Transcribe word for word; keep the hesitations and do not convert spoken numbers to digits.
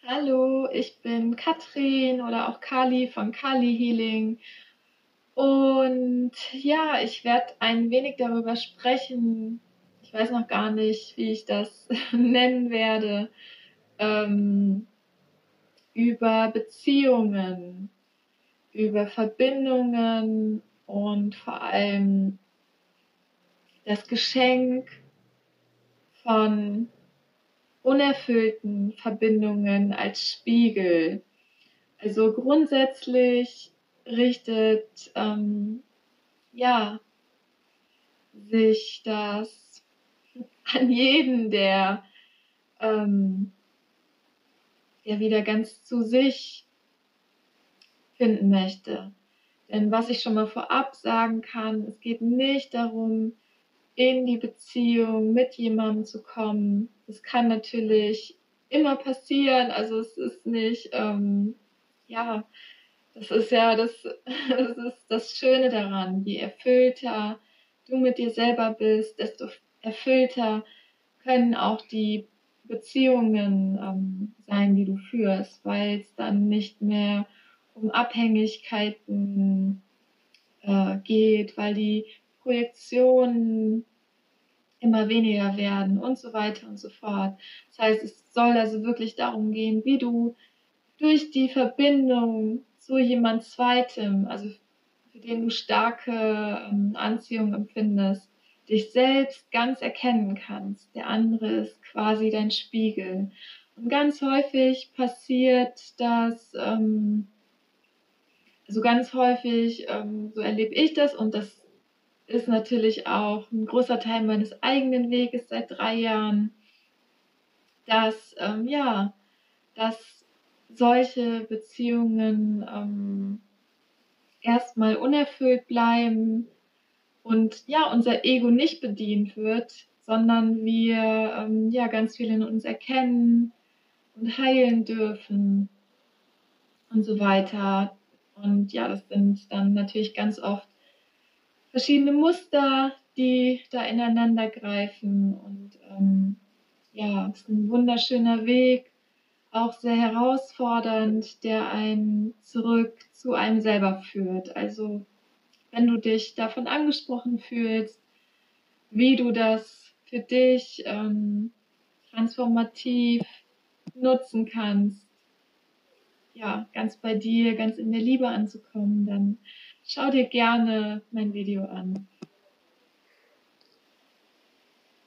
Hallo, ich bin Katrin oder auch Kali von Kali Healing. Und ja, ich werde ein wenig darüber sprechen. Ich weiß noch gar nicht, wie ich das nennen werde. Ähm, über Beziehungen, über Verbindungen und vor allem das Geschenk von unerfüllten Verbindungen als Spiegel. Also grundsätzlich richtet ähm, ja sich das an jeden, der ähm, der wieder ganz zu sich finden möchte. Denn was ich schon mal vorab sagen kann, es geht nicht darum, in die Beziehung mit jemandem zu kommen. Das kann natürlich immer passieren. Also es ist nicht, ähm, ja, das ist ja das, das ist das Schöne daran. Je erfüllter du mit dir selber bist, desto erfüllter können auch die Beziehungen ähm, sein, die du führst, weil es dann nicht mehr um Abhängigkeiten äh, geht, weil die Projektionen immer weniger werden und so weiter und so fort. Das heißt, es soll also wirklich darum gehen, wie du durch die Verbindung zu jemand Zweitem, also für den du starke ähm, Anziehung empfindest, dich selbst ganz erkennen kannst. Der andere ist quasi dein Spiegel. Und ganz häufig passiert das, ähm, also ganz häufig, ähm, so erlebe ich das und das ist natürlich auch ein großer Teil meines eigenen Weges seit drei Jahren, dass, ähm, ja, dass solche Beziehungen ähm, erstmal unerfüllt bleiben und ja, unser Ego nicht bedient wird, sondern wir ähm, ja ganz viel in uns erkennen und heilen dürfen und so weiter. Und ja, das sind dann natürlich ganz oft verschiedene Muster, die da ineinander greifen. Und ähm, ja, es ist ein wunderschöner Weg, auch sehr herausfordernd, der einen zurück zu einem selber führt. Also wenn du dich davon angesprochen fühlst, wie du das für dich ähm, transformativ nutzen kannst, ja, ganz bei dir, ganz in der Liebe anzukommen, dann schau dir gerne mein Video an.